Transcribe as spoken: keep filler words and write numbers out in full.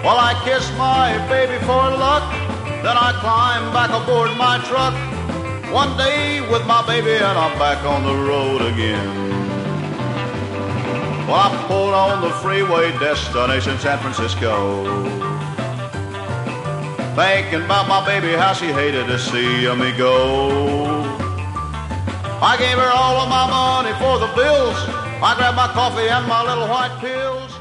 Well, I kissed my baby for luck, then I climbed back aboard my truck. One day with my baby and I'm back on the road again. Well, I pulled on the freeway, destination San Francisco, thinking about my baby, how she hated to see me go. I gave her all of my money for the bills. I grabbed my coffee and my little white pills.